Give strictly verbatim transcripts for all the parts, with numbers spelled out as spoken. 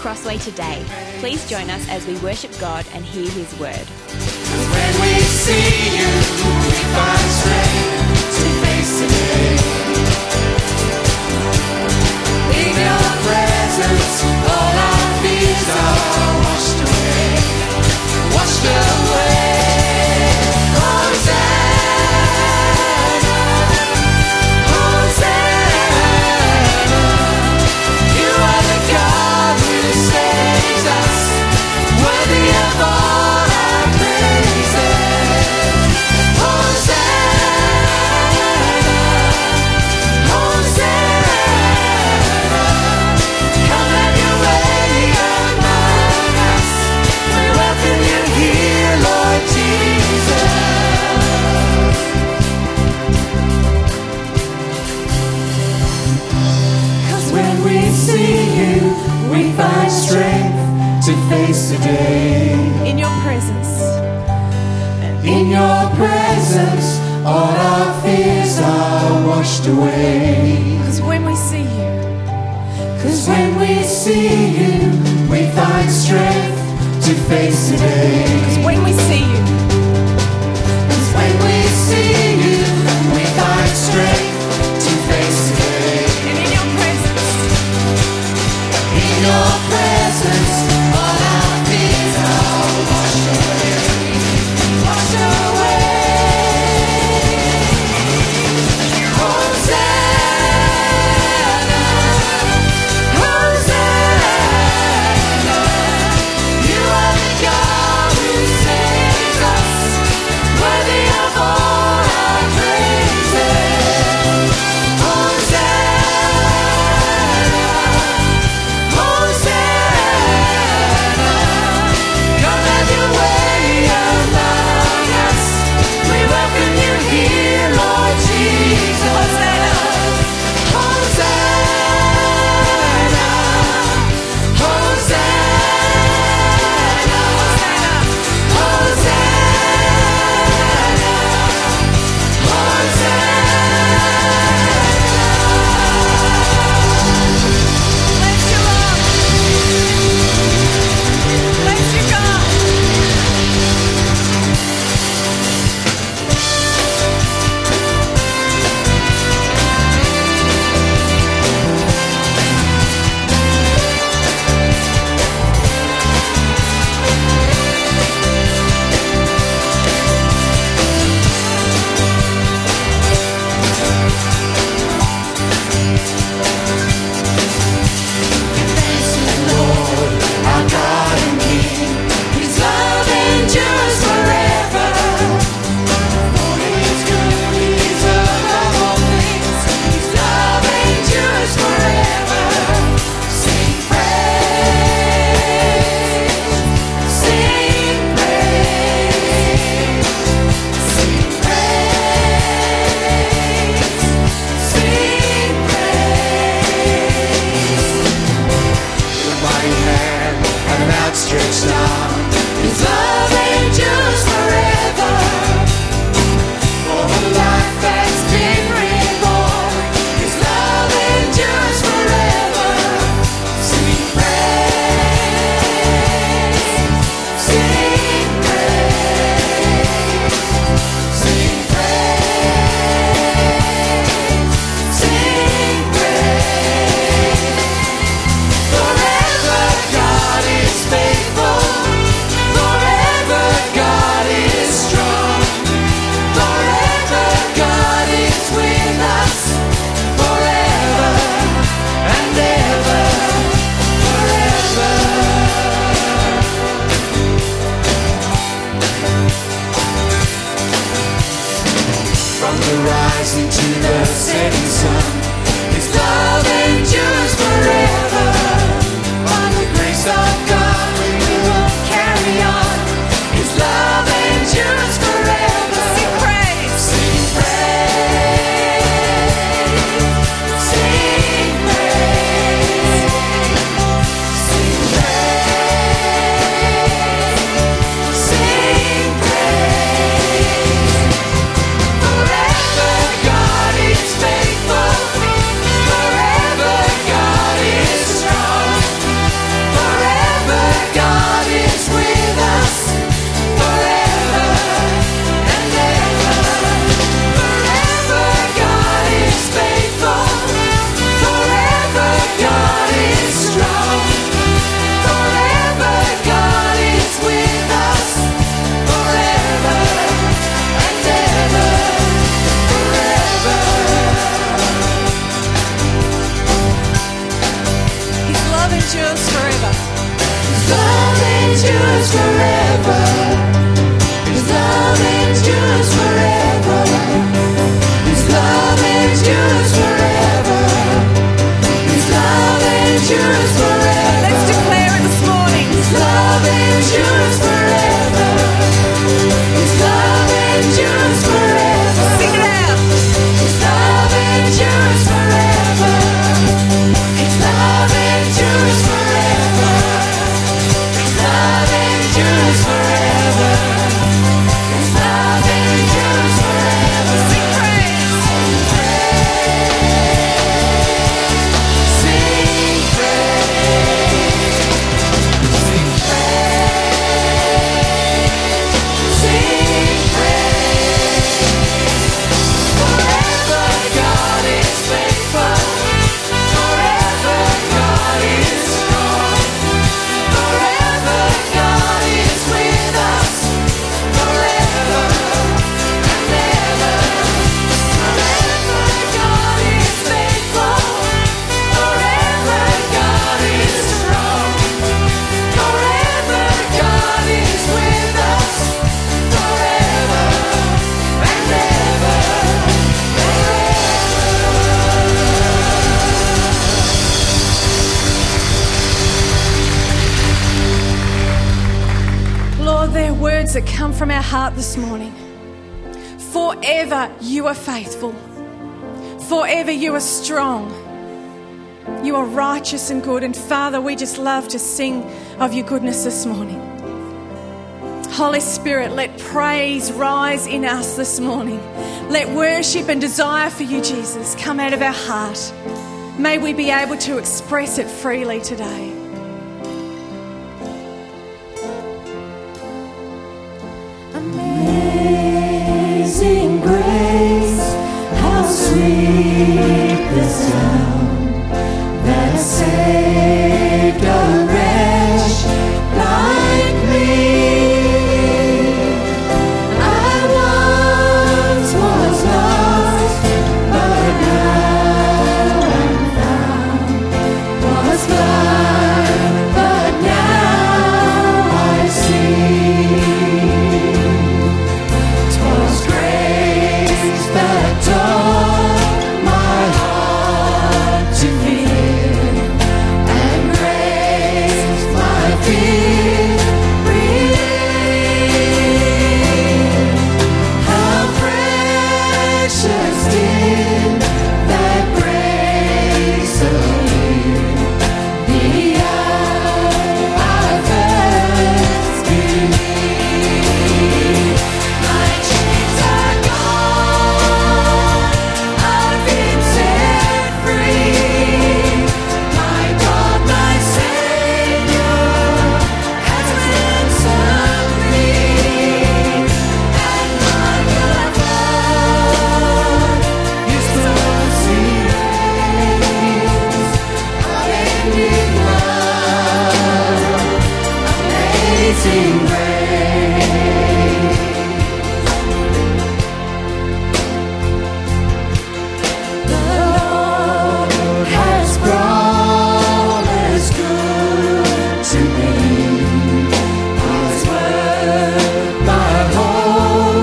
Crossway today. Please join us as we worship God and hear His word. When we see you, we find strength to face the day. In your presence, all our fears are washed away, washed away. Hosanna, Hosanna. You are the God who saves us, worthy of all our praises. Hosanna, Hosanna. Come have your way among us. We welcome you here, Lord Jesus. 'Cause when we see you, we find strength to face the day. In your presence, In your presence, all our fears are washed away. because when we see you, 'Cause when we see you, we find strength to face the day. because when we see you, 'Cause when we see you, we find strength to face the day. and in your presence, In your presence, all our fears are washed away, washed away. Hosanna, Hosanna. You are the God who saves words that come from our heart this morning. Forever you are faithful. Forever you are strong. You are righteous and good. And Father, we just love to sing of your goodness this morning. Holy Spirit, let praise rise in us this morning. Let worship and desire for you, Jesus, come out of our heart. May we be able to express it freely today. Amazing grace, how sweet the sound that saved a wretch like me. I once was lost, but now I'm found. Was blind, but now I see. 'Twas grace that taught my heart to fear, and grace my fear relieved. How precious did that grace appear the hour I first believed. My chains are gone, I've been set free. My God, my Savior, has ransomed me. And my God, His mercy reigns, unending love, amazing grace. The Lord has promised good to me. His word my hope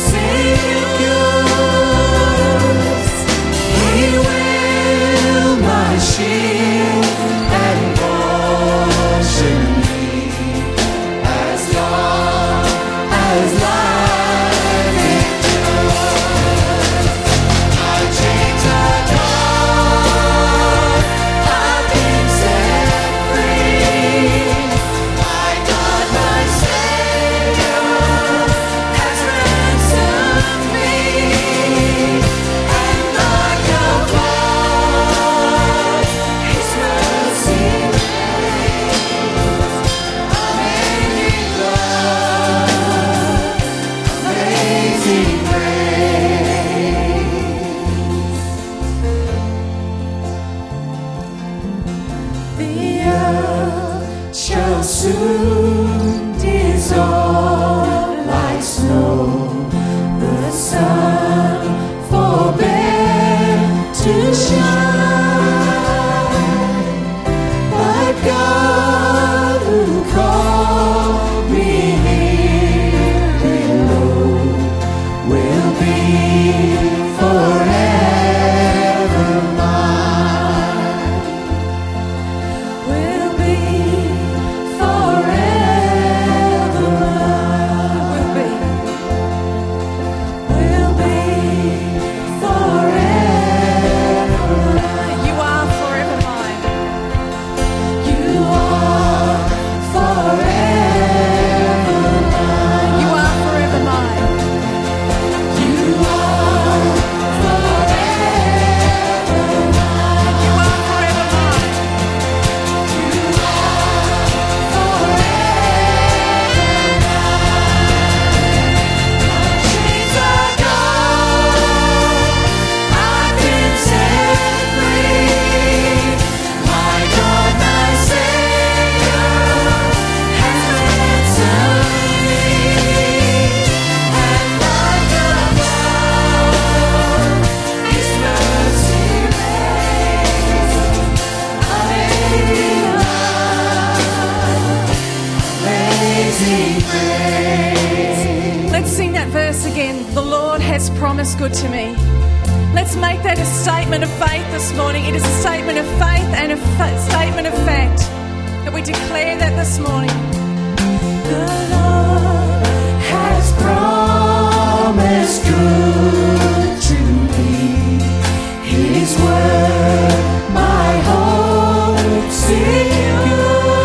secures. He will my shield and portion be, as long as life endures. My chains are gone, I've been set free. My God, my Savior, has ransomed me. And like a flood, His mercy reigns, unending love, amazing grace. The earth shall soon dissolve like snow. The sun forbear to shine. But God who called me here below will be forever mine. Will be forever mine. Will be. Will be forever mine. You are forever mine. You are forever mine. You are forever mine. You are forever mine. You are forever mine. You are forever mine. My chains are gone, I've been set free. My God, my Savior, has ransomed me. And like a flood, His mercy reigns, unending love, amazing grace. Let's sing that verse again. The Lord has promised good to me. Let's make that a statement of faith this morning. It is a statement of faith and a fa- statement of fact that we declare that this morning. The Lord always good to me. His word, my hope secures.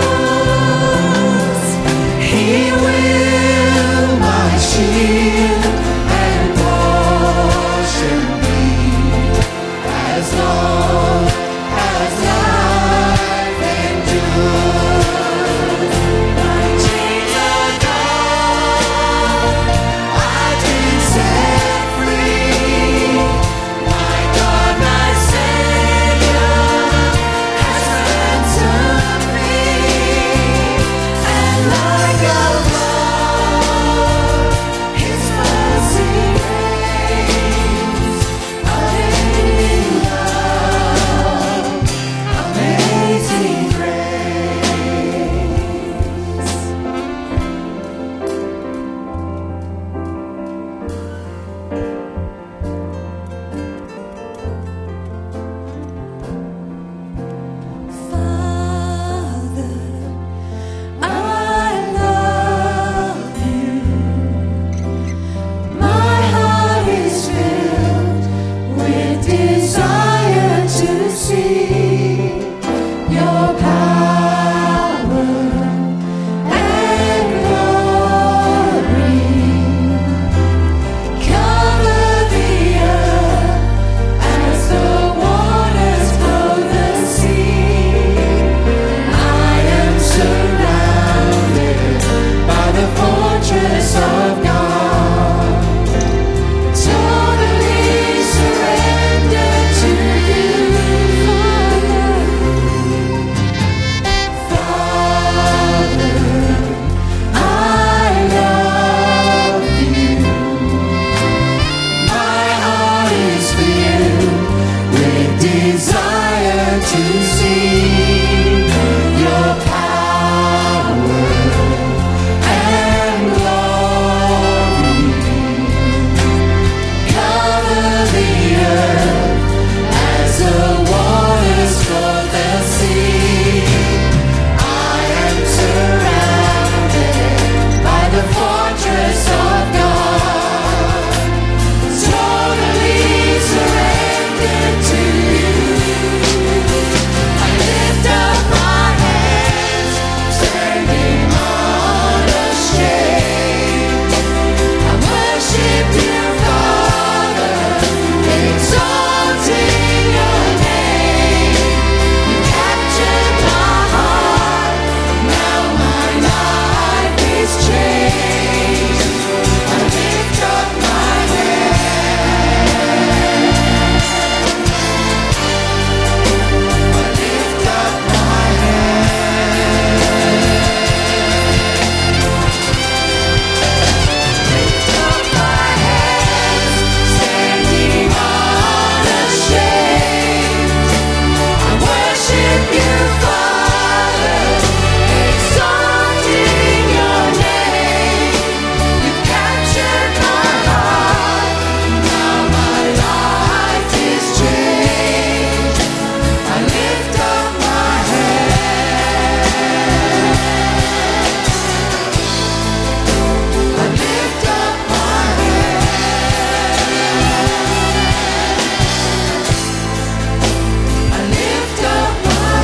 He will my shield and portion be, as long as life endures. My chains are gone, I've been set free. My God, my Savior, has ransomed me. And like a flood, His mercy reigns. Unending love, amazing grace. Father, I love you. My heart is filled with desire to see your power and glory. Cover the earth as the waters cover the sea. I am surrounded by the fortress of God. Totally surrendered to you, Father. Father, I love you. My heart is filled with desire to see your power and glory. Cover the earth as the waters cover the sea. I am surrounded by the fortress of God. Totally surrendered to you. I lift up my hands, standing unashamed. I worship you, Father, exalting your name. You captured my heart, now my life is changed. I lift up my hands. I lift up my hands. Lift up my hands, standing unashamed. I worship you, Father, exalting your name. You captured my heart, now my life is changed. I lift up my hands. I lift up my hands. I lift up my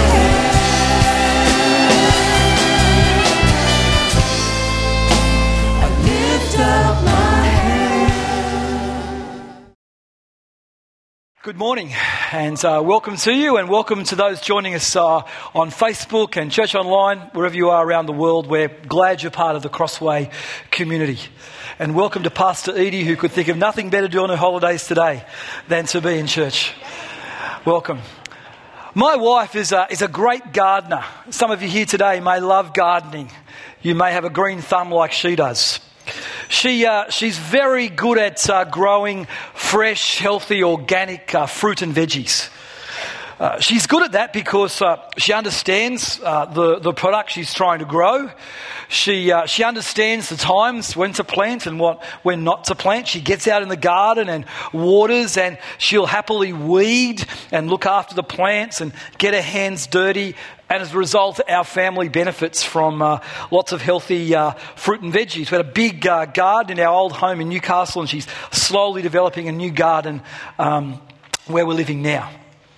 hands. I lift up my hands. Good morning and uh, welcome to you, and welcome to those joining us uh, on Facebook and Church Online, wherever you are around the world. We're glad you're part of the Crossway community. And welcome to Pastor Edie, who could think of nothing better to do on her holidays today than to be in church. Welcome. My wife is a, is a great gardener. Some of you here today may love gardening. You may have a green thumb like she does. She uh, she's very good at uh, growing fresh, healthy, organic uh, fruit and veggies. Uh, she's good at that because uh, she understands uh, the, the product she's trying to grow. She uh, she understands the times when to plant and what when not to plant. She gets out in the garden and waters, and she'll happily weed and look after the plants and get her hands dirty And as a result, our family benefits from uh, lots of healthy uh, fruit and veggies. We had a big uh, garden in our old home in Newcastle, and she's slowly developing a new garden um, where we're living now.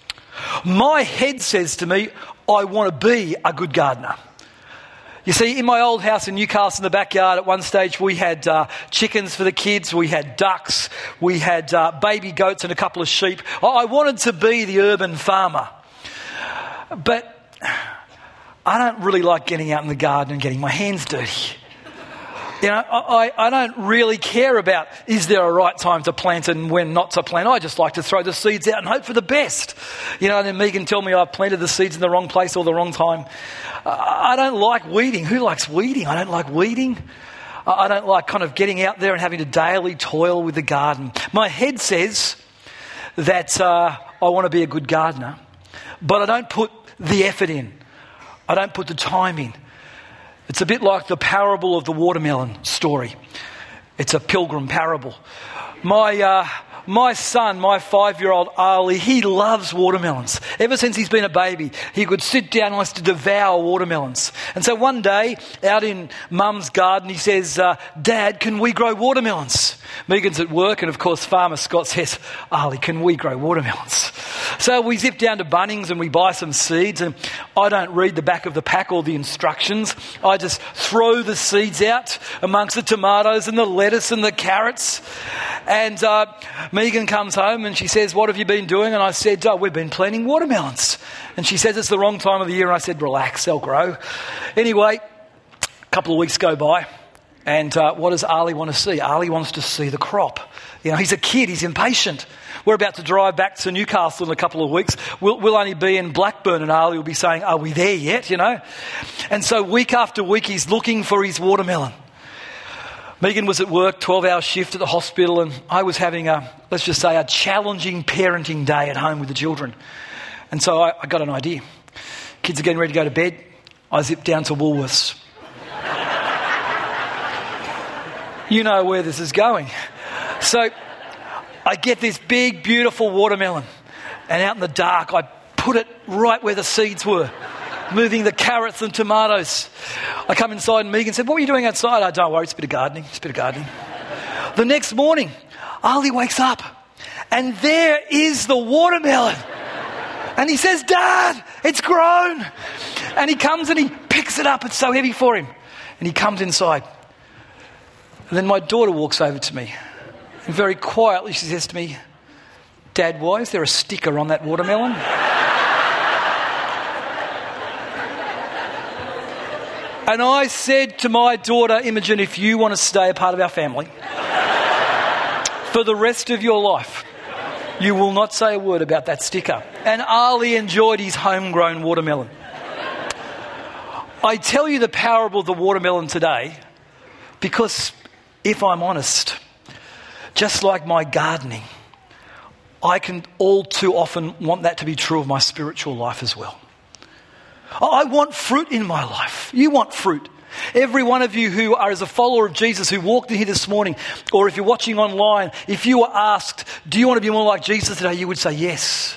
My head says to me, I want to be a good gardener. You see, in my old house in Newcastle, in the backyard, at one stage we had uh, chickens for the kids, we had ducks, we had uh, baby goats and a couple of sheep. I wanted to be the urban farmer. But I don't really like getting out in the garden and getting my hands dirty. You know, I, I don't really care about is there a right time to plant and when not to plant. I just like to throw the seeds out and hope for the best. You know, and then Megan tell me I've planted the seeds in the wrong place or the wrong time. I don't like weeding. Who likes weeding? I don't like weeding. I don't like kind of getting out there and having to daily toil with the garden. My head says that uh, I want to be a good gardener, but I don't put the effort in. I don't put the time in. It's a bit like the parable of the watermelon story. It's a pilgrim parable. My uh, my son, my five-year-old Ali, he loves watermelons. Ever since he's been a baby, he could sit down and likes to devour watermelons. And so one day, out in Mum's garden, he says, uh, Dad, can we grow watermelons? Megan's at work, and of course, Farmer Scott says, Ali, can we grow watermelons? So we zip down to Bunnings and we buy some seeds, and I don't read the back of the pack or the instructions. I just throw the seeds out amongst the tomatoes and the lettuce and the carrots. And uh, Megan comes home and she says, what have you been doing? And I said, oh, we've been planting watermelons. And she says, it's the wrong time of the year. And I said, relax, they'll grow. Anyway, a couple of weeks go by. And uh, what does Ali want to see? Ali wants to see the crop. You know, he's a kid, he's impatient. We're about to drive back to Newcastle in a couple of weeks. We'll, we'll only be in Blackburn, and Ali will be saying, are we there yet, you know? And so week after week, he's looking for his watermelon. Megan was at work, twelve-hour shift at the hospital, and I was having a, let's just say, a challenging parenting day at home with the children. And so I, I got an idea. Kids are getting ready to go to bed. I zipped down to Woolworths. You know where this is going. So I get this big, beautiful watermelon, and out in the dark, I put it right where the seeds were, moving the carrots and tomatoes. I come inside, and Megan said, what were you doing outside? Oh, don't worry, it's a bit of gardening, it's a bit of gardening. The next morning, Ali wakes up, and there is the watermelon. And he says, Dad, it's grown. And he comes and he picks it up, it's so heavy for him. And he comes inside. And then my daughter walks over to me, and very quietly she says to me, Dad, why is there a sticker on that watermelon? And I said to my daughter, Imogen, if you want to stay a part of our family for the rest of your life, you will not say a word about that sticker. And Ali enjoyed his homegrown watermelon. I tell you the parable of the watermelon today because, if I'm honest, just like my gardening, I can all too often want that to be true of my spiritual life as well. I want fruit in my life. You want fruit. Every one of you who are as a follower of Jesus who walked in here this morning, or if you're watching online, if you were asked, do you want to be more like Jesus today, you would say yes.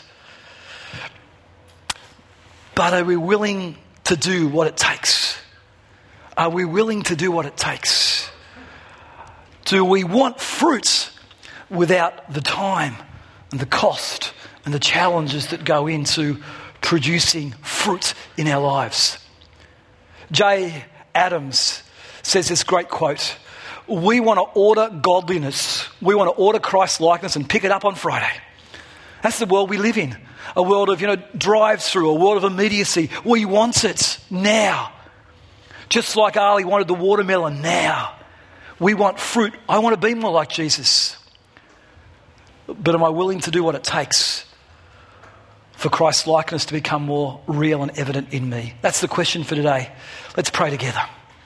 But are we willing to do what it takes? Are we willing to do what it takes? Do we want fruit without the time and the cost and the challenges that go into producing fruit in our lives? Jay Adams says this great quote, we want to order godliness, we want to order Christ-likeness and pick it up on Friday. That's the world we live in, a world of, you know, drive-through, a world of immediacy. We want it now. Just like Ali wanted the watermelon now. We want fruit. I want to be more like Jesus. But am I willing to do what it takes for Christ's likeness to become more real and evident in me? That's the question for today. Let's pray together.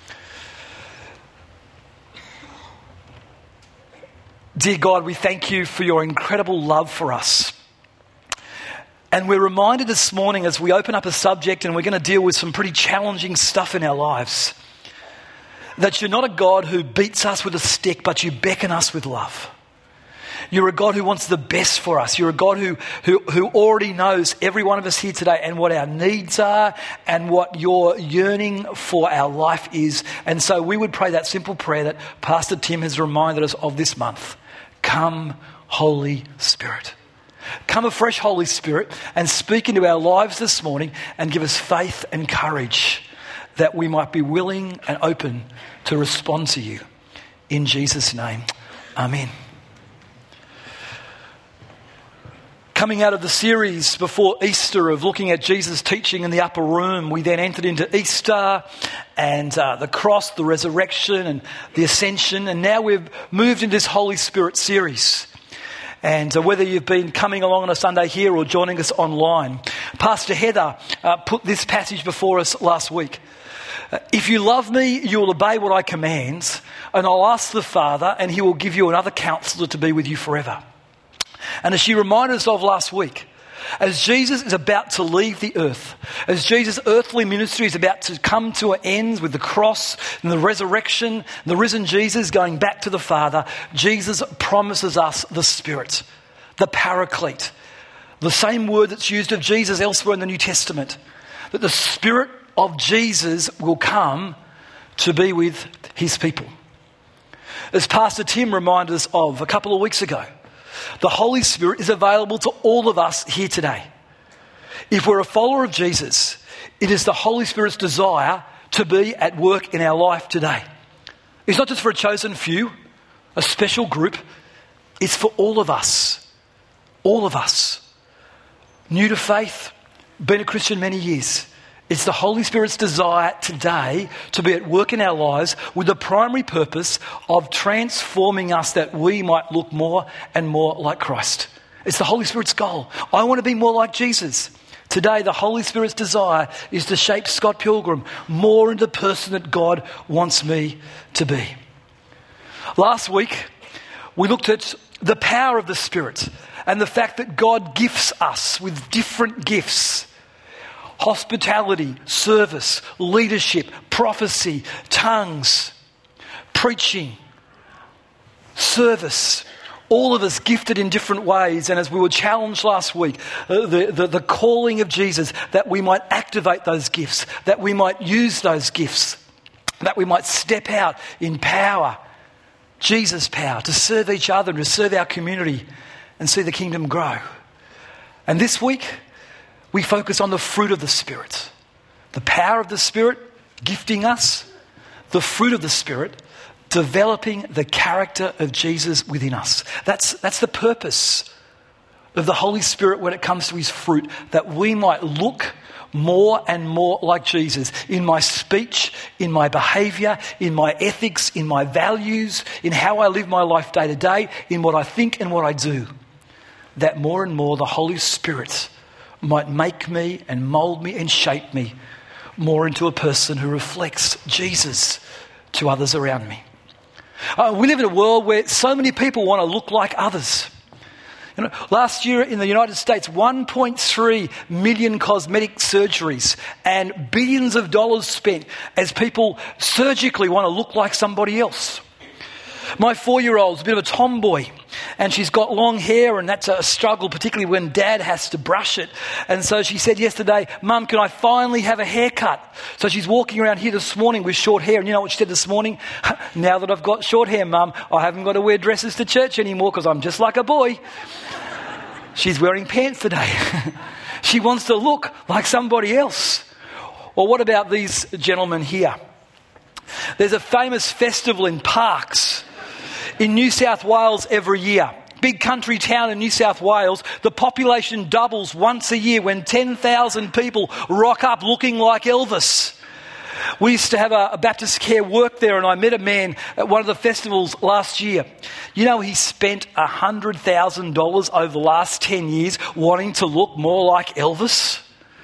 Dear God, we thank you for your incredible love for us. And we're reminded this morning as we open up a subject and we're going to deal with some pretty challenging stuff in our lives, that you're not a God who beats us with a stick, but you beckon us with love. You're a God who wants the best for us. You're a God who, who, who already knows every one of us here today and what our needs are and what your yearning for our life is. And so we would pray that simple prayer that Pastor Tim has reminded us of this month. Come, Holy Spirit. Come afresh, Holy Spirit, and speak into our lives this morning and give us faith and courage that we might be willing and open to respond to you. In Jesus' name, amen. Coming out of the series before Easter of looking at Jesus' teaching in the upper room, we then entered into Easter and uh, the cross, the resurrection and the ascension, and now we've moved into this Holy Spirit series. And uh, whether you've been coming along on a Sunday here or joining us online, Pastor Heather uh, put this passage before us last week. Uh, if you love me, you will obey what I command, and I'll ask the Father, and he will give you another counselor to be with you forever. And as she reminded us of last week, as Jesus is about to leave the earth, as Jesus' earthly ministry is about to come to an end with the cross and the resurrection, the risen Jesus going back to the Father, Jesus promises us the Spirit, the Paraclete, the same word that's used of Jesus elsewhere in the New Testament, that the Spirit of Jesus will come to be with his people. As Pastor Tim reminded us of a couple of weeks ago, the Holy Spirit is available to all of us here today. If we're a follower of Jesus, it is the Holy Spirit's desire to be at work in our life today. It's not just for a chosen few, a special group. It's for all of us. All of us. New to faith, been a Christian many years. It's the Holy Spirit's desire today to be at work in our lives with the primary purpose of transforming us that we might look more and more like Christ. It's the Holy Spirit's goal. I want to be more like Jesus. Today, the Holy Spirit's desire is to shape Scott Pilgrim more into the person that God wants me to be. Last week, we looked at the power of the Spirit and the fact that God gifts us with different gifts. Hospitality, service, leadership, prophecy, tongues, preaching, service. All of us gifted in different ways. And as we were challenged last week, uh, the, the, the calling of Jesus, that we might activate those gifts, that we might use those gifts, that we might step out in power, Jesus' power, to serve each other and to serve our community and see the kingdom grow. And this week, we focus on the fruit of the Spirit. The power of the Spirit gifting us, the fruit of the Spirit developing the character of Jesus within us. That's, that's the purpose of the Holy Spirit when it comes to his fruit, that we might look more and more like Jesus in my speech, in my behaviour, in my ethics, in my values, in how I live my life day to day, in what I think and what I do. That more and more the Holy Spirit might make me and mould me and shape me more into a person who reflects Jesus to others around me. Uh, we live in a world where so many people want to look like others. You know, last year in the United States, one point three million cosmetic surgeries and billions of dollars spent as people surgically want to look like somebody else. My four-year-old's a bit of a tomboy, and she's got long hair, and that's a struggle, particularly when Dad has to brush it. And so she said yesterday, Mum, can I finally have a haircut? So she's walking around here this morning with short hair, and you know what she said this morning? Now that I've got short hair, Mum, I haven't got to wear dresses to church anymore because I'm just like a boy. She's wearing pants today. She wants to look like somebody else. Or what about these gentlemen here? There's a famous festival in Parks in New South Wales every year. Big country town in New South Wales. The population doubles once a year when ten thousand people rock up looking like Elvis. We used to have a, a Baptist Care work there, and I met a man at one of the festivals last year. You know, he spent one hundred thousand dollars over the last ten years wanting to look more like Elvis.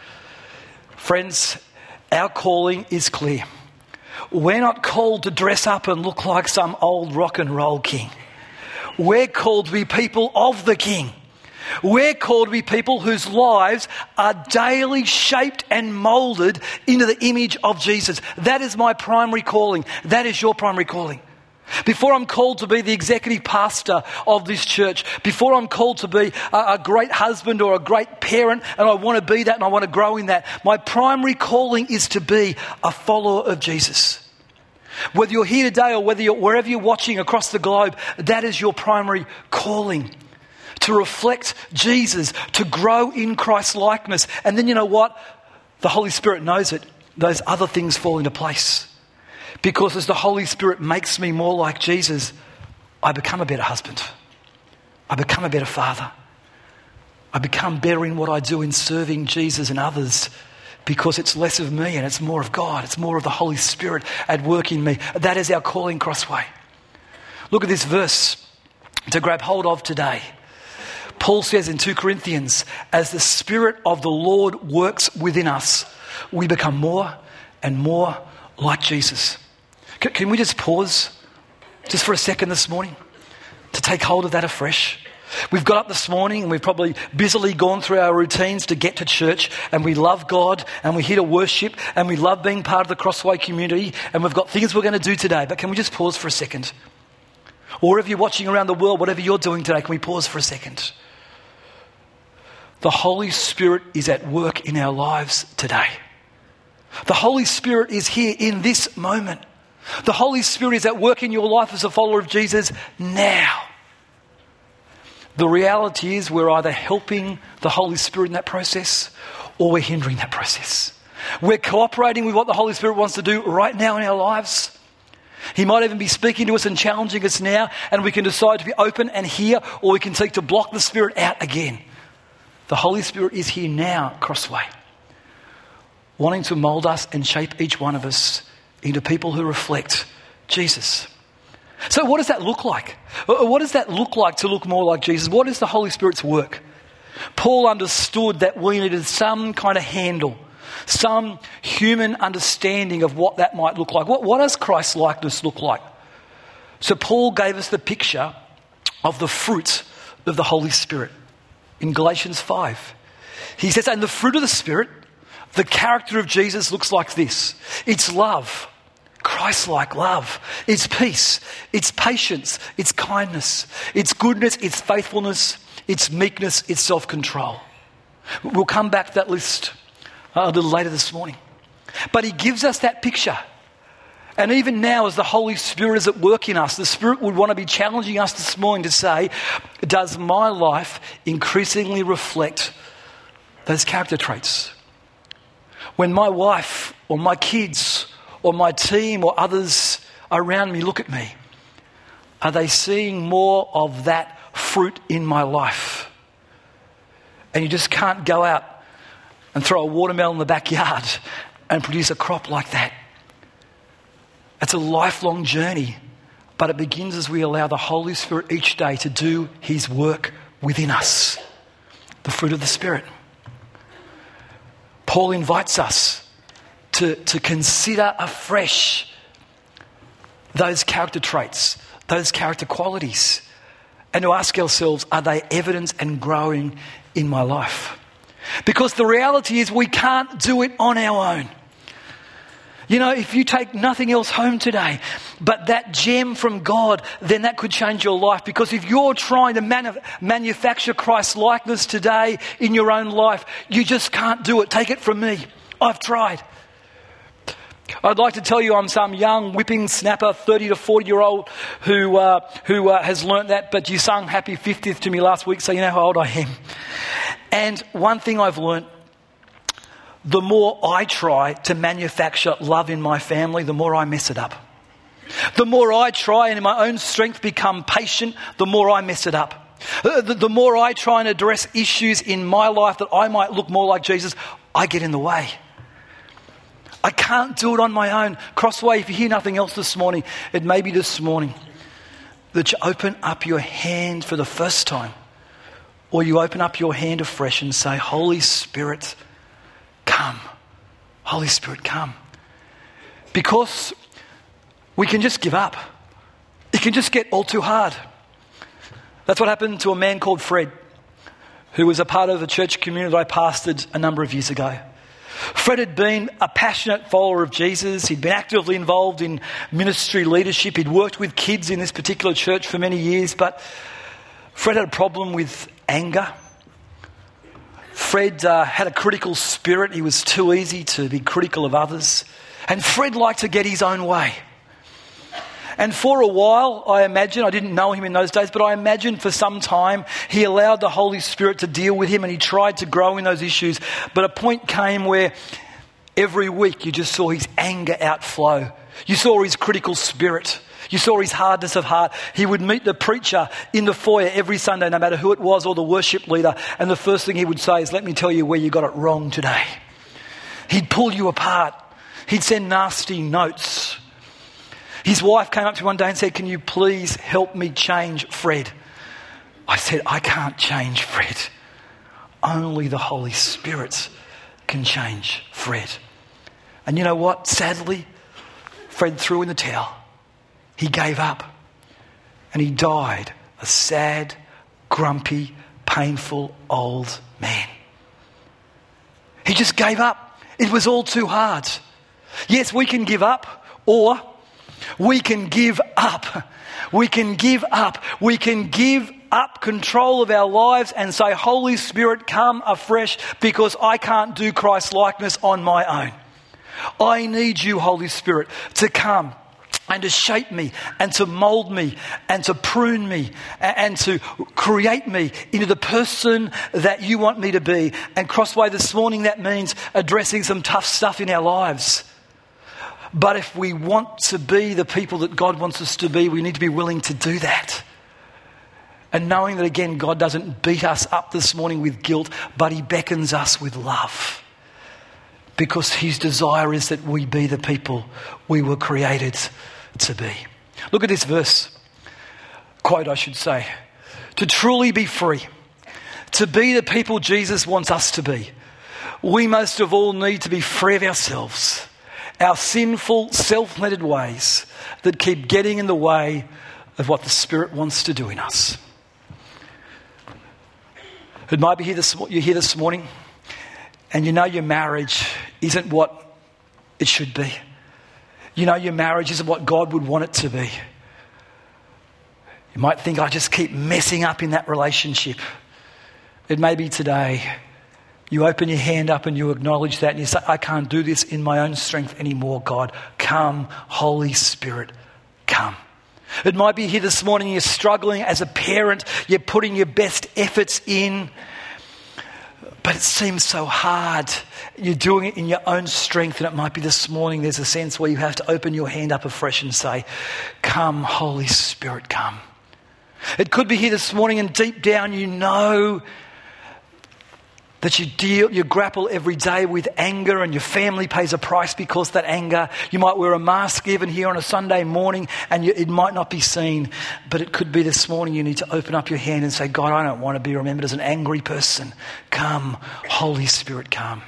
Friends, our calling is clear. We're not called to dress up and look like some old rock and roll king. We're called to be people of the King. We're called to be people whose lives are daily shaped and moulded into the image of Jesus. That is my primary calling. That is your primary calling. Before I'm called to be the executive pastor of this church, before I'm called to be a, a great husband or a great parent, and I want to be that and I want to grow in that, my primary calling is to be a follower of Jesus. Whether you're here today or whether you're wherever you're watching across the globe, that is your primary calling. To reflect Jesus, to grow in Christ's likeness. And then you know what? The Holy Spirit knows it. Those other things fall into place. Because as the Holy Spirit makes me more like Jesus, I become a better husband. I become a better father. I become better in what I do in serving Jesus and others, because it's less of me and it's more of God. It's more of the Holy Spirit at work in me. That is our calling, Crossway. Look at this verse to grab hold of today. Paul says in Second Corinthians, as the Spirit of the Lord works within us, we become more and more like Jesus. Can, can we just pause just for a second this morning to take hold of that afresh? We've got up this morning and we've probably busily gone through our routines to get to church, and we love God and we're here to worship and we love being part of the Crossway community, and we've got things we're going to do today. But can we just pause for a second? Or if you're watching around the world, whatever you're doing today, can we pause for a second? The Holy Spirit is at work in our lives today. The Holy Spirit is here in this moment. The Holy Spirit is at work in your life as a follower of Jesus now. The reality is we're either helping the Holy Spirit in that process or we're hindering that process. We're cooperating with what the Holy Spirit wants to do right now in our lives. He might even be speaking to us and challenging us now, and we can decide to be open and hear, or we can seek to block the Spirit out again. The Holy Spirit is here now, Crossway, wanting to mould us and shape each one of us into people who reflect Jesus. So what does that look like? What does that look like to look more like Jesus? What is the Holy Spirit's work? Paul understood that we needed some kind of handle, some human understanding of what that might look like. What, what does Christ's likeness look like? So Paul gave us the picture of the fruit of the Holy Spirit in Galatians five. He says, and the fruit of the Spirit, the character of Jesus looks like this. It's love, Christ-like love. It's peace, it's patience, it's kindness, it's goodness, it's faithfulness, it's meekness, it's self-control. We'll come back to that list a little later this morning. But he gives us that picture. And even now, as the Holy Spirit is at work in us, the Spirit would want to be challenging us this morning to say, does my life increasingly reflect those character traits? When my wife or my kids or my team or others around me look at me, are they seeing more of that fruit in my life? And you just can't go out and throw a watermelon in the backyard and produce a crop like that. It's a lifelong journey, but it begins as we allow the Holy Spirit each day to do his work within us. The fruit of the Spirit. Paul invites us to, to consider afresh those character traits, those character qualities, and to ask ourselves, are they evident and growing in my life? Because the reality is we can't do it on our own. You know, if you take nothing else home today but that gem from God, then that could change your life. Because if you're trying to manu- manufacture Christ's likeness today in your own life, you just can't do it. Take it from me. I've tried. I'd like to tell you I'm some young whipping snapper, thirty to forty year old who uh, who uh, has learnt that, but you sung happy fiftieth to me last week, so you know how old I am. And one thing I've learnt, the more I try to manufacture love in my family, the more I mess it up. The more I try and in my own strength become patient, the more I mess it up. The, the more I try and address issues in my life that I might look more like Jesus, I get in the way. I can't do it on my own. Crossway, if you hear nothing else this morning, it may be this morning that you open up your hand for the first time, or you open up your hand afresh and say, Holy Spirit, come. Holy Spirit, come. Because we can just give up. It can just get all too hard. That's what happened to a man called Fred, who was a part of a church community that I pastored a number of years ago. Fred had been a passionate follower of Jesus. He'd been actively involved in ministry leadership. He'd worked with kids in this particular church for many years, but Fred had a problem with anger. Fred uh, had a critical spirit. He was too easy to be critical of others. And Fred liked to get his own way. And for a while, I imagine, I didn't know him in those days, but I imagine for some time he allowed the Holy Spirit to deal with him and he tried to grow in those issues. But a point came where every week you just saw his anger outflow. You saw his critical spirit. You saw his hardness of heart. He would meet the preacher in the foyer every Sunday, no matter who it was, or the worship leader. And the first thing he would say is, let me tell you where you got it wrong today. He'd pull you apart. He'd send nasty notes. His wife came up to me one day and said, can you please help me change Fred? I said, I can't change Fred. Only the Holy Spirit can change Fred. And you know what? Sadly, Fred threw in the towel. He gave up. And he died a sad, grumpy, painful old man. He just gave up. It was all too hard. Yes, we can give up, or we can give up. We can give up. We can give up control of our lives and say, Holy Spirit, come afresh, because I can't do Christ likeness on my own. I need you, Holy Spirit, to come and to shape me and to mould me and to prune me and to create me into the person that you want me to be. And Crossway, this morning, that means addressing some tough stuff in our lives. But if we want to be the people that God wants us to be, we need to be willing to do that. And knowing that, again, God doesn't beat us up this morning with guilt, but he beckons us with love. Because his desire is that we be the people we were created to be. Look at this verse. Quote, I should say. To truly be free, to be the people Jesus wants us to be, we most of all need to be free of ourselves. Our sinful, self-led ways that keep getting in the way of what the Spirit wants to do in us. It might be here this, you're here this morning and you know your marriage isn't what it should be. You know your marriage isn't what God would want it to be. You might think, I just keep messing up in that relationship. It may be today you open your hand up and you acknowledge that and you say, I can't do this in my own strength anymore, God. Come, Holy Spirit, come. It might be here this morning, you're struggling as a parent, you're putting your best efforts in, but it seems so hard. You're doing it in your own strength, and it might be this morning there's a sense where you have to open your hand up afresh and say, come, Holy Spirit, come. It could be here this morning and deep down you know that you deal, you grapple every day with anger and your family pays a price because of that anger. You might wear a mask even here on a Sunday morning and you, it might not be seen, but it could be this morning you need to open up your hand and say, God, I don't want to be remembered as an angry person. Come, Holy Spirit, come.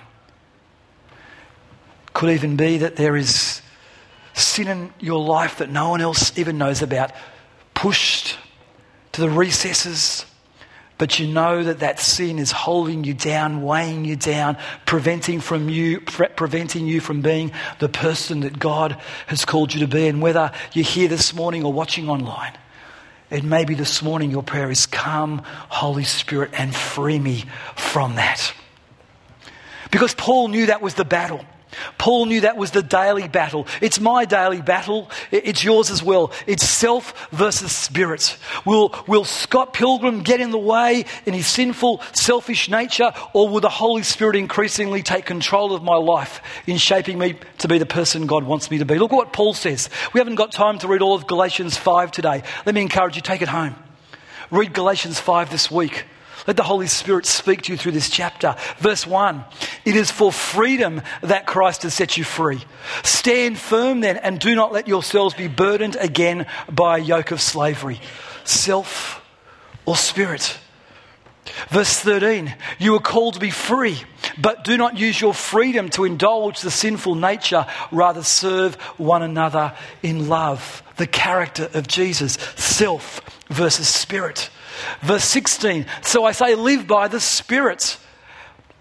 Could even be that there is sin in your life that no one else even knows about, pushed to the recesses. But you know that that sin is holding you down, weighing you down, preventing from you, pre- preventing you from being the person that God has called you to be. And whether you're here this morning or watching online, it may be this morning your prayer is, come, Holy Spirit, and free me from that. Because Paul knew that was the battle. Paul knew that was the daily battle. It's my daily battle. It's yours as well. It's self versus spirit. Will, will Scott Pilgrim get in the way in his sinful, selfish nature, or will the Holy Spirit increasingly take control of my life in shaping me to be the person God wants me to be? Look at what Paul says. We haven't got time to read all of Galatians five today. Let me encourage you, take it home. Read Galatians five this week. Let the Holy Spirit speak to you through this chapter. Verse one, it is for freedom that Christ has set you free. Stand firm then and do not let yourselves be burdened again by a yoke of slavery. Self or spirit. Verse thirteen, you are called to be free, but do not use your freedom to indulge the sinful nature. Rather serve one another in love. The character of Jesus, self versus spirit. Verse sixteen, so I say live by the Spirit.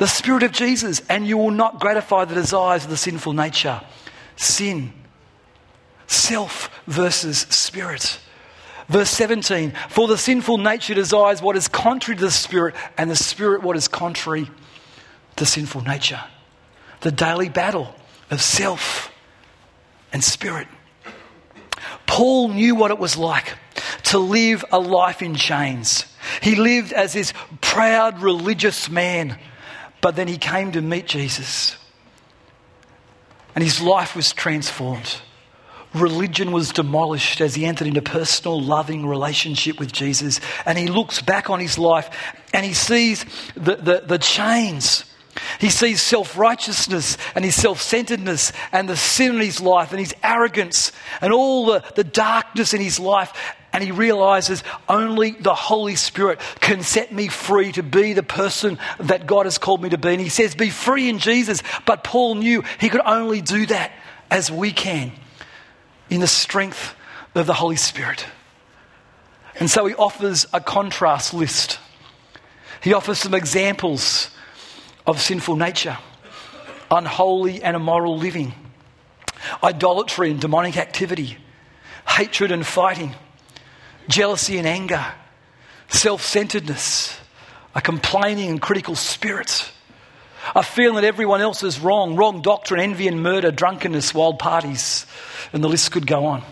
The Spirit of Jesus, and you will not gratify the desires of the sinful nature. Sin. Self versus spirit. Verse seventeen, for the sinful nature desires what is contrary to the Spirit, and the Spirit what is contrary to sinful nature. The daily battle of self and spirit. Paul knew what it was like to live a life in chains. He lived as this proud religious man, but then he came to meet Jesus. And his life was transformed. Religion was demolished as he entered into personal, loving relationship with Jesus. And he looks back on his life and he sees the, the, the chains. He sees self-righteousness and his self-centeredness and the sin in his life and his arrogance and all the, the darkness in his life. And he realizes only the Holy Spirit can set me free to be the person that God has called me to be. And he says, be free in Jesus. But Paul knew he could only do that as we can, in the strength of the Holy Spirit. And so he offers a contrast list. He offers some examples of sinful nature, unholy and immoral living, idolatry and demonic activity, hatred and fighting, jealousy and anger, self-centeredness, a complaining and critical spirit, a feeling that everyone else is wrong, wrong doctrine, envy and murder, drunkenness, wild parties, and the list could go on.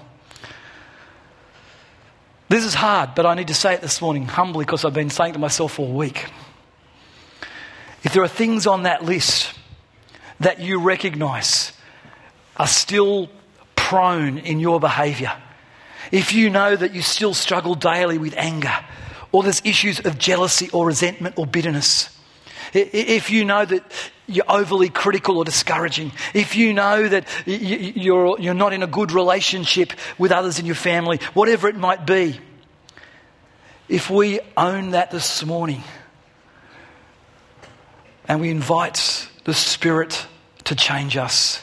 This is hard, but I need to say it this morning humbly because I've been saying to myself all week. If there are things on that list that you recognise are still prone in your behaviour, if you know that you still struggle daily with anger, or there's issues of jealousy or resentment or bitterness, if you know that you're overly critical or discouraging, if you know that you're, you're not in a good relationship with others in your family, whatever it might be, if we own that this morning and we invite the Spirit to change us,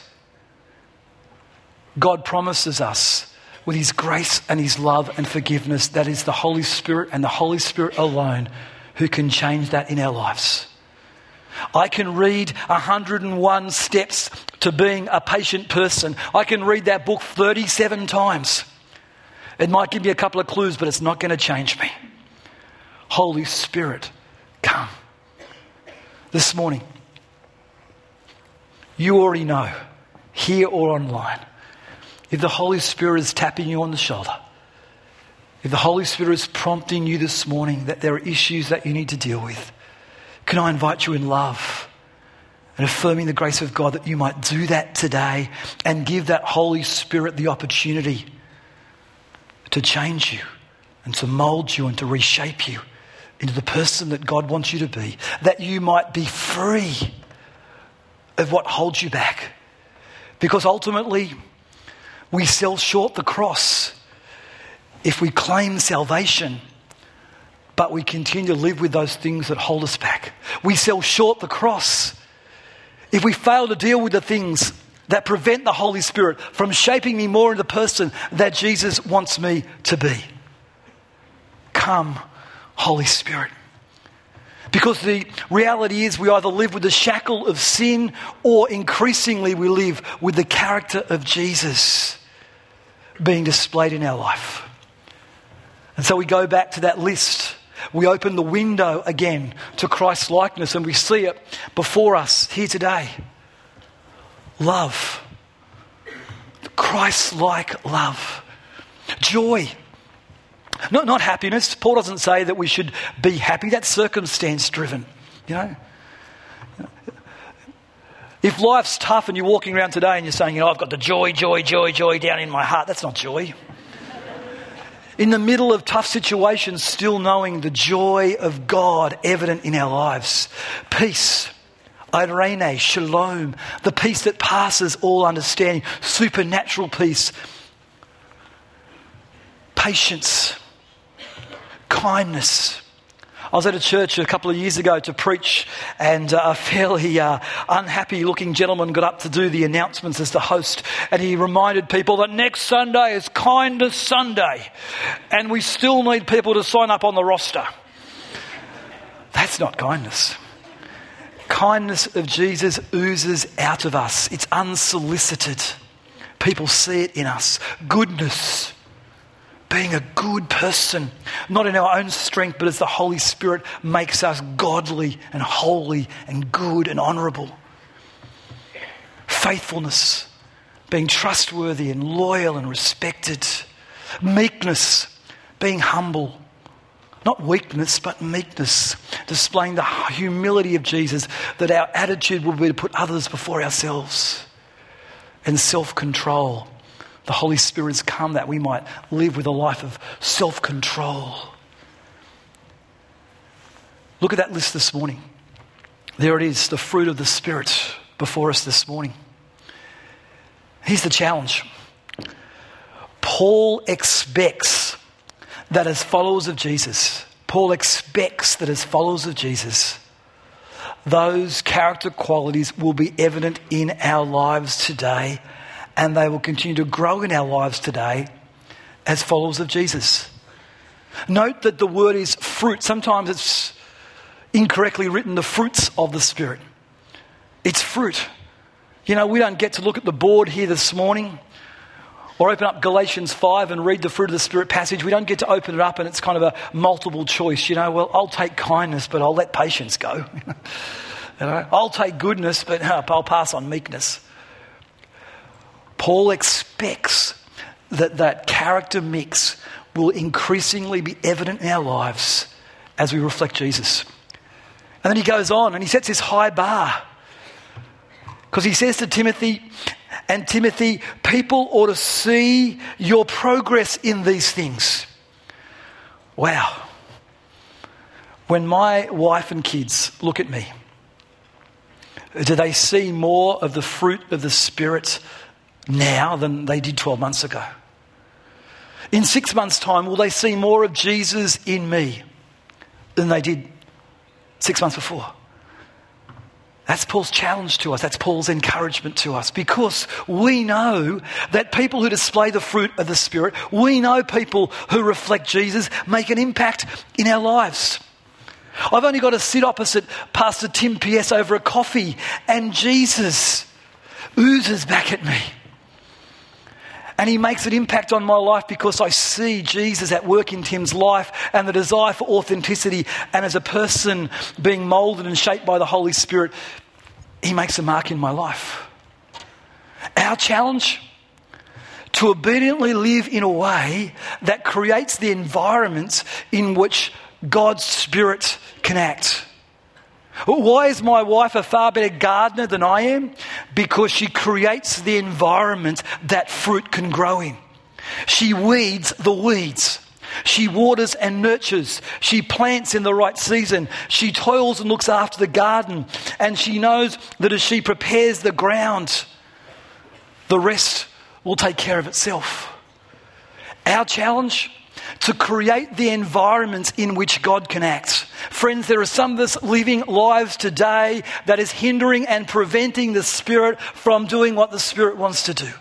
God promises us with his grace and his love and forgiveness that is the Holy Spirit and the Holy Spirit alone who can change that in our lives. I can read one hundred and one steps to being a patient person. I can read that book thirty-seven times. It might give me a couple of clues, but it's not going to change me. Holy Spirit, come. This morning, you already know, here or online, if the Holy Spirit is tapping you on the shoulder, if the Holy Spirit is prompting you this morning that there are issues that you need to deal with, can I invite you in love and affirming the grace of God that you might do that today and give that Holy Spirit the opportunity to change you and to mould you and to reshape you into the person that God wants you to be, that you might be free of what holds you back. Because ultimately, we sell short the cross if we claim salvation, but we continue to live with those things that hold us back. We sell short the cross if we fail to deal with the things that prevent the Holy Spirit from shaping me more into the person that Jesus wants me to be. Come, Holy Spirit. Because the reality is we either live with the shackle of sin or increasingly we live with the character of Jesus being displayed in our life. And so we go back to that list. We open the window again to Christ's likeness and we see it before us here today. Love. Christ-like love. Joy. Not, not happiness. Paul doesn't say that we should be happy. That's circumstance-driven. You know? If life's tough and you're walking around today and you're saying, you know, I've got the joy, joy, joy, joy down in my heart, that's not joy. In the middle of tough situations, still knowing the joy of God evident in our lives. Peace, irene, shalom, the peace that passes all understanding, supernatural peace. Patience, kindness. I was at a church a couple of years ago to preach, and uh, a fairly uh, unhappy looking gentleman got up to do the announcements as the host, and he reminded people that next Sunday is Kindness Sunday and we still need people to sign up on the roster. That's not kindness. kindness of Jesus oozes out of us. It's unsolicited. People see it in us. Goodness, being a good person, not in our own strength, but as the Holy Spirit makes us godly and holy and good and honourable. Faithfulness, being trustworthy and loyal and respected. Meekness, being humble. Not weakness, but meekness, displaying the humility of Jesus, that our attitude will be to put others before ourselves. And self-control. The Holy Spirit has come that we might live with a life of self-control. Look at that list this morning. There it is, the fruit of the Spirit before us this morning. Here's the challenge. Paul expects that as followers of Jesus, Paul expects that as followers of Jesus, those character qualities will be evident in our lives today, and they will continue to grow in our lives today as followers of Jesus. Note that the word is fruit. Sometimes it's incorrectly written, the fruits of the Spirit. It's fruit. You know, we don't get to look at the board here this morning or open up Galatians five and read the fruit of the Spirit passage. We don't get to open it up and it's kind of a multiple choice. You know, well, I'll take kindness, but I'll let patience go. You know, I'll take goodness, but no, I'll pass on meekness. Paul expects that that character mix will increasingly be evident in our lives as we reflect Jesus. And then he goes on and he sets this high bar. Because he says to Timothy, and Timothy, people ought to see your progress in these things. Wow. When my wife and kids look at me, do they see more of the fruit of the Spirit now than they did twelve months ago? In six months' time, will they see more of Jesus in me than they did six months before? That's Paul's challenge to us. That's Paul's encouragement to us, because we know that people who display the fruit of the Spirit, we know people who reflect Jesus make an impact in our lives. I've only got to sit opposite Pastor Tim P S over a coffee and Jesus oozes back at me. And he makes an impact on my life because I see Jesus at work in Tim's life and the desire for authenticity. And as a person being moulded and shaped by the Holy Spirit, he makes a mark in my life. Our challenge, to obediently live in a way that creates the environment in which God's Spirit can act. Why is my wife a far better gardener than I am? Because she creates the environment that fruit can grow in. She weeds the weeds. She waters and nurtures. She plants in the right season. She toils and looks after the garden. And she knows that as she prepares the ground, the rest will take care of itself. Our challenge, to create the environments in which God can act. Friends, there are some of us living lives today that is hindering and preventing the Spirit from doing what the Spirit wants to do.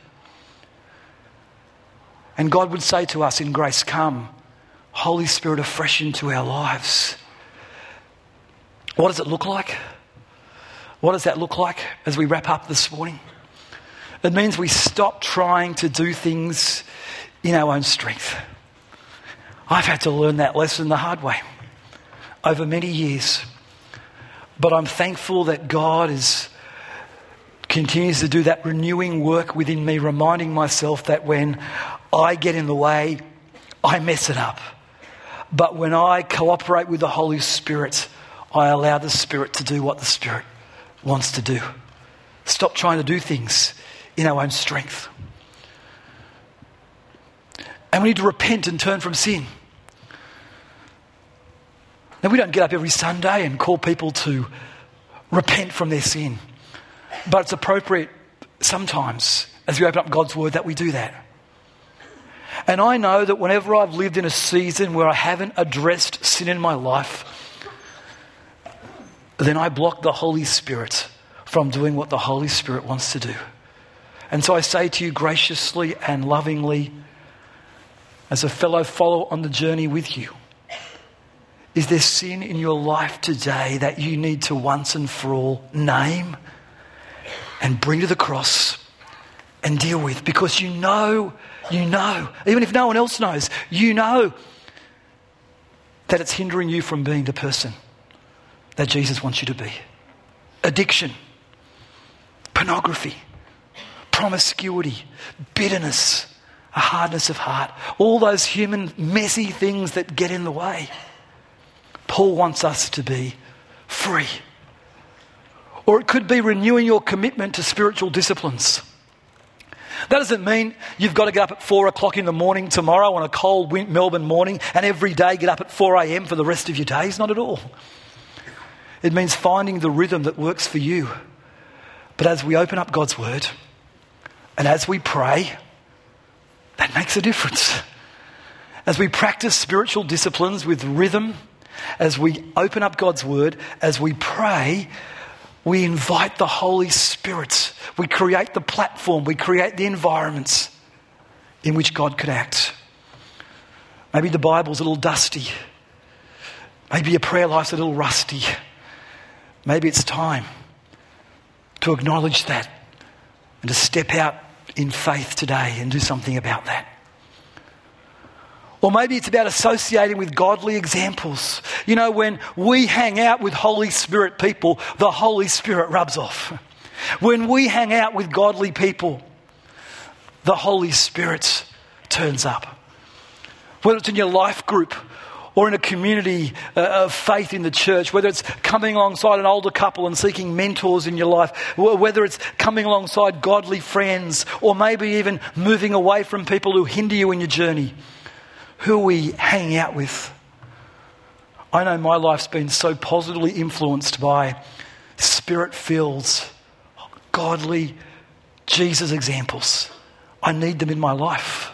And God would say to us in grace, come, Holy Spirit, afresh into our lives. What does it look like? What does that look like as we wrap up this morning? It means we stop trying to do things in our own strength. I've had to learn that lesson the hard way over many years. But I'm thankful that God is, continues to do that renewing work within me, reminding myself that when I get in the way, I mess it up. But when I cooperate with the Holy Spirit, I allow the Spirit to do what the Spirit wants to do. Stop trying to do things in our own strength. And we need to repent and turn from sin. Now, we don't get up every Sunday and call people to repent from their sin. But it's appropriate sometimes, as we open up God's Word, that we do that. And I know that whenever I've lived in a season where I haven't addressed sin in my life, then I block the Holy Spirit from doing what the Holy Spirit wants to do. And so I say to you graciously and lovingly, as a fellow follower on the journey with you, Is there sin in your life today that you need to once and for all name and bring to the cross and deal with? Because you know, you know, even if no one else knows, you know that it's hindering you from being the person that Jesus wants you to be. Addiction, pornography, promiscuity, bitterness, a hardness of heart, all those human messy things that get in the way. Paul wants us to be free. Or it could be renewing your commitment to spiritual disciplines. That doesn't mean you've got to get up at four o'clock in the morning tomorrow on a cold Melbourne morning and every day get up at four a.m. for the rest of your days. Not at all. It means finding the rhythm that works for you. But as we open up God's word and as we pray, that makes a difference. As we practice spiritual disciplines with rhythm, as we open up God's word, as we pray, we invite the Holy Spirit. We create the platform, we create the environments in which God could act. Maybe the Bible's a little dusty. Maybe your prayer life's a little rusty. Maybe it's time to acknowledge that and to step out in faith today and do something about that. Or maybe it's about associating with godly examples. You know, when we hang out with Holy Spirit people, the Holy Spirit rubs off. When we hang out with godly people, the Holy Spirit turns up. Whether it's in your life group or in a community uh, of faith in the church, whether it's coming alongside an older couple and seeking mentors in your life, whether it's coming alongside godly friends, or maybe even moving away from people who hinder you in your journey. Who are we hanging out with? I know my life's been so positively influenced by Spirit-filled, godly Jesus examples. I need them in my life.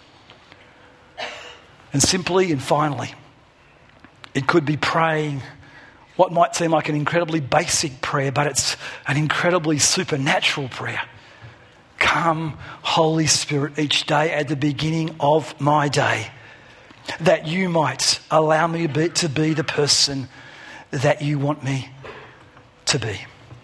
And simply and finally, it could be praying what might seem like an incredibly basic prayer, but it's an incredibly supernatural prayer. Come, Holy Spirit, each day at the beginning of my day, that you might allow me to be, to be the person that you want me to be.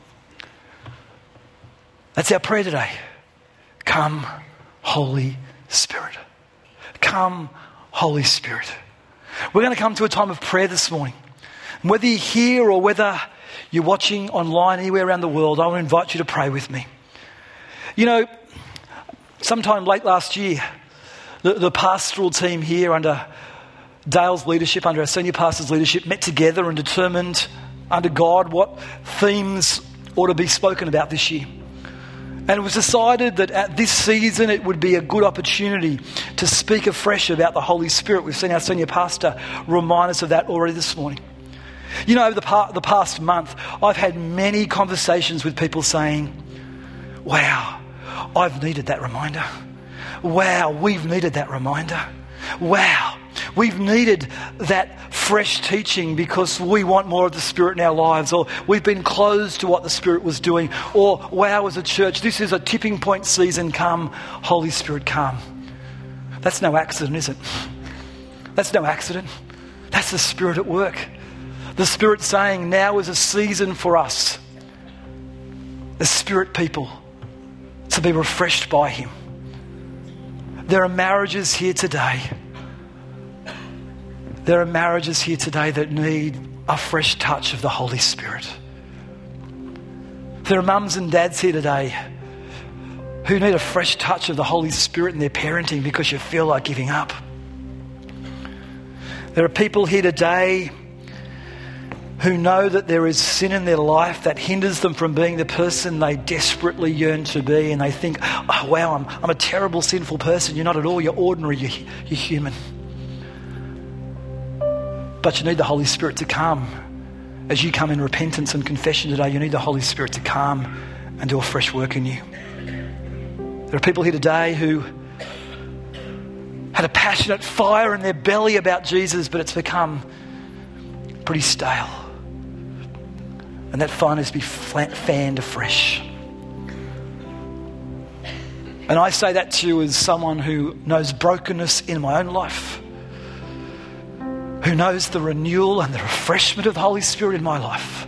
That's our prayer today. Come, Holy Spirit. Come, Holy Spirit. We're going to come to a time of prayer this morning. Whether you're here or whether you're watching online anywhere around the world, I want to invite you to pray with me. You know, sometime late last year, the, the pastoral team here under Dale's leadership, under our senior pastor's leadership, met together and determined under God what themes ought to be spoken about this year. And it was decided that at this season it would be a good opportunity to speak afresh about the Holy Spirit. We've seen our senior pastor remind us of that already this morning. You know, over the, pa- the past month, I've had many conversations with people saying, wow, I've needed that reminder. Wow, we've needed that reminder. Wow, we've needed that fresh teaching because we want more of the Spirit in our lives, or we've been closed to what the Spirit was doing, or wow, as a church, this is a tipping point season. Come, Holy Spirit, come. That's no accident, is it? That's no accident. That's the Spirit at work. The Spirit saying now is a season for us, the Spirit people, to be refreshed by Him. There are marriages here today. There are marriages here today that need a fresh touch of the Holy Spirit. There are mums and dads here today who need a fresh touch of the Holy Spirit in their parenting because you feel like giving up. There are people here today who know that there is sin in their life that hinders them from being the person they desperately yearn to be, and they think, oh wow, I'm, I'm a terrible sinful person. You're not at all, you're ordinary, you're, you're human. But you need the Holy Spirit to come. As you come in repentance and confession today, you need the Holy Spirit to come and do a fresh work in you. There are people here today who had a passionate fire in their belly about Jesus, but it's become pretty stale. And that fire needs to be fanned afresh. And I say that to you as someone who knows brokenness in my own life, who who knows the renewal and the refreshment of the Holy Spirit in my life,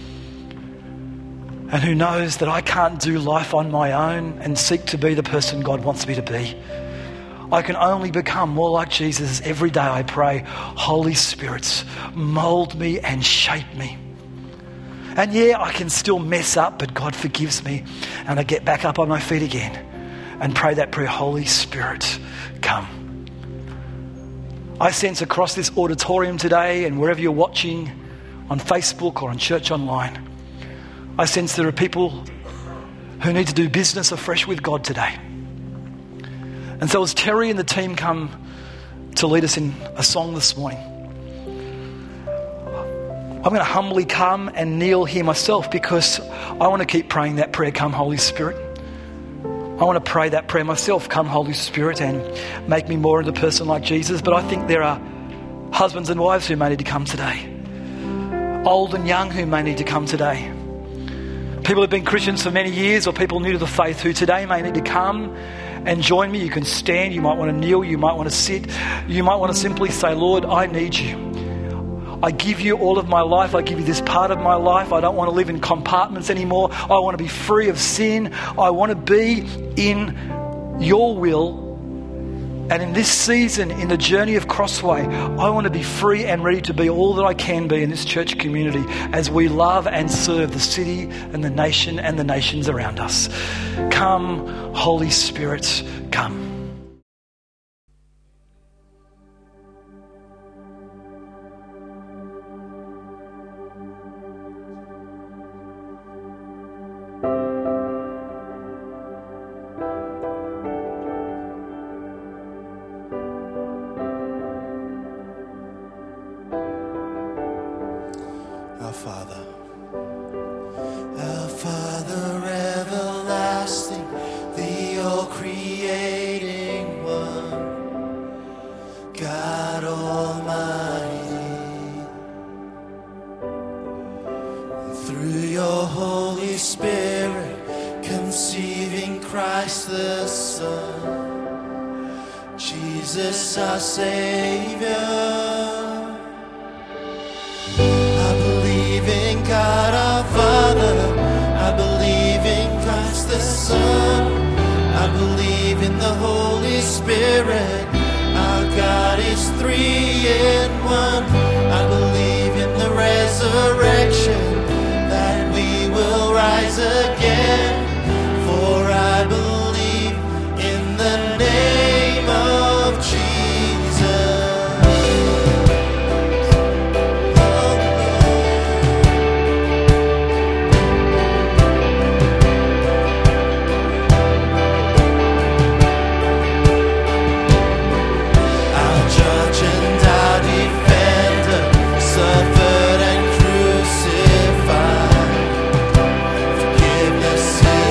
and who knows that I can't do life on my own and seek to be the person God wants me to be. I can only become more like Jesus every day. I pray, Holy Spirit, mold me and shape me. And yeah, I can still mess up, but God forgives me, and I get back up on my feet again and pray that prayer, Holy Spirit, come. I sense across this auditorium today, and wherever you're watching, on Facebook or on Church Online, I sense there are people who need to do business afresh with God today. And so as Terry and the team come to lead us in a song this morning, I'm going to humbly come and kneel here myself, because I want to keep praying that prayer, come Holy Spirit. I want to pray that prayer myself, come Holy Spirit, and make me more into a person like Jesus. But I think there are husbands and wives who may need to come today, old and young who may need to come today, people who've been Christians for many years or people new to the faith who today may need to come and join me. You can stand, you might want to kneel, you might want to sit, you might want to simply say, Lord, I need you. I give you all of my life. I give you this part of my life. I don't want to live in compartments anymore. I want to be free of sin. I want to be in your will. And in this season, in the journey of Crossway, I want to be free and ready to be all that I can be in this church community as we love and serve the city and the nation and the nations around us. Come, Holy Spirit, come. Our Father, our Father everlasting, the all-creating one, God Almighty. Through your Holy Spirit, conceiving Christ the Son, Jesus our Savior. God our Father, I believe in Christ the Son, I believe in the Holy Spirit, our God is three in one, I believe in the resurrection, that we will rise again, for I believe in the name of Jesus. Suffered and crucified, forgiveness is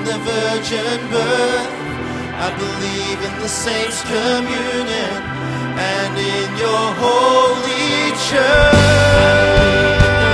the virgin birth. I believe in the saints' communion and in your holy church.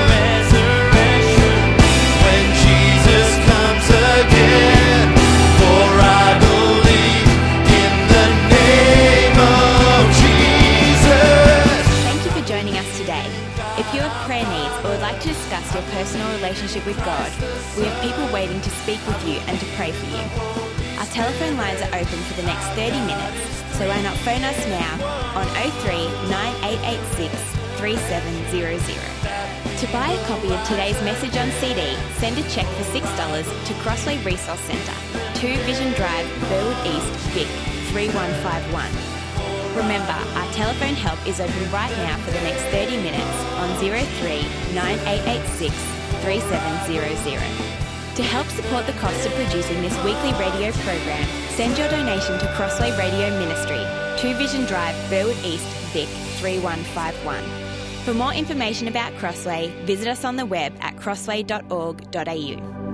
When Jesus comes again, for I believe in the name of Jesus. Thank you for joining us today. If you have prayer needs or would like to discuss your personal relationship with God, we have people waiting to speak with you and to pray for you. Our telephone lines are open for the next thirty minutes, so why not phone us now on oh three, nine eight eight six, three seven zero zero. To buy a copy of today's message on C D, send a cheque for six dollars to Crossway Resource Centre, two Vision Drive, Burwood East, Vic, three one five one. Remember, our telephone help is open right now for the next thirty minutes on oh three, nine eight eight six, three seven zero zero. To help support the cost of producing this weekly radio program, send your donation to Crossway Radio Ministry, two Vision Drive, Burwood East, Vic, three one five one. For more information about Crossway, visit us on the web at crossway dot org dot a u.